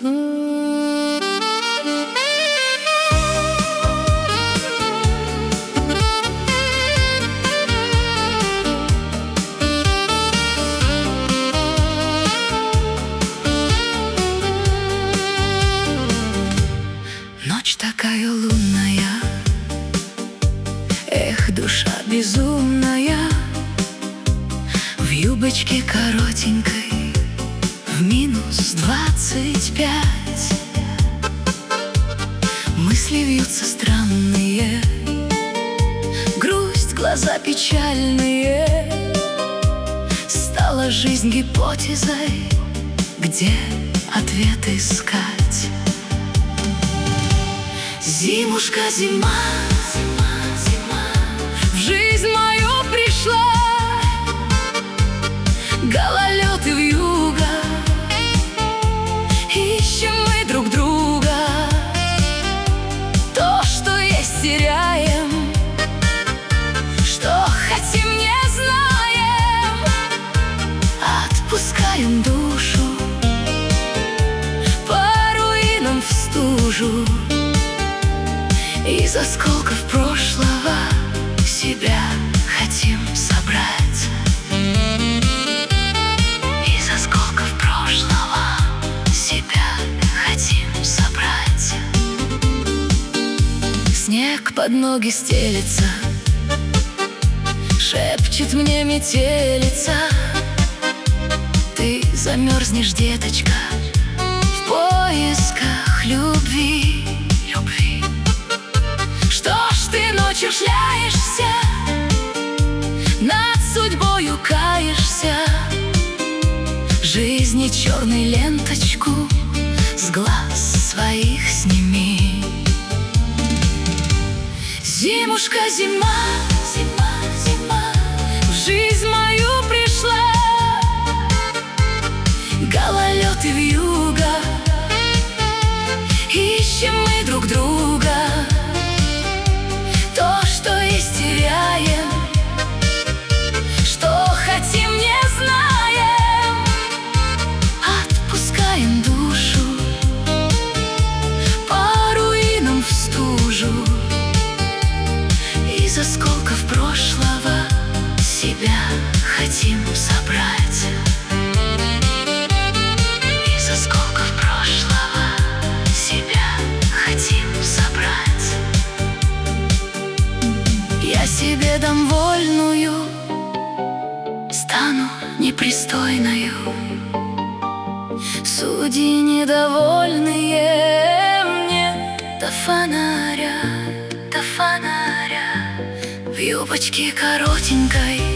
Ночь такая лунная, эх, душа безумная, в юбочке коротенькой, в минус 25. Мысли вьются странные, грусть, глаза печальные. Стала жизнь гипотезой, где ответ искать. Зимушка, зима, зима, зима в жизнь мою пришла. Гололед и вьюга, ищем мы друг друга. То, что есть, теряем, что хотим, не знаем. Отпускаем душу по руинам в стужу. Из осколков прошлого себя хотим собрать. Из осколков прошлого себя хотим собрать. Снег под ноги стелется, шепчет мне метелица. Ты замерзнешь, деточка, в поисках любви. Ночью шляешься, над судьбою каешься. Жизни черной ленточку с глаз своих сними. Зимушка, зима, зима, зима в жизнь мою пришла. Гололед и вьюга, ищем мы друг друга. Теряем, что хотим, не знаем. Отпускаем душу по руинам в стужу. Из осколков прошлого себя хотим собрать. Из осколков прошлого себя хотим собрать. Я себе дам вольную, стану непристойною. Судьи недовольные мне до фонаря, до фонаря. В юбочке коротенькой,